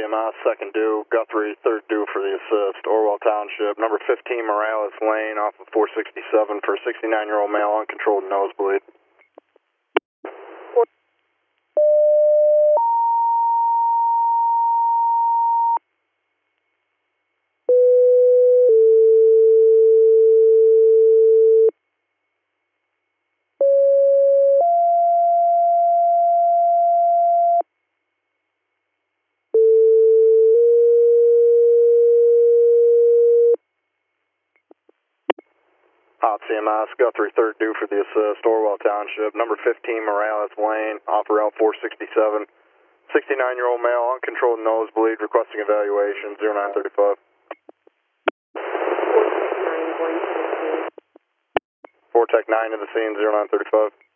CMS, second due, Guthrie, third due for the assist, Orwell Township, number 15 Morales Lane off of 467 for a 69-year-old male, uncontrolled nosebleed. Hot CMS, Guthrie, third due for the assist, Orwell Township, number 15 Morales Lane, off Route 467. 69-year-old male, uncontrolled nosebleed, requesting evaluation, 0935. 4 Tech 9 to the scene, 0935.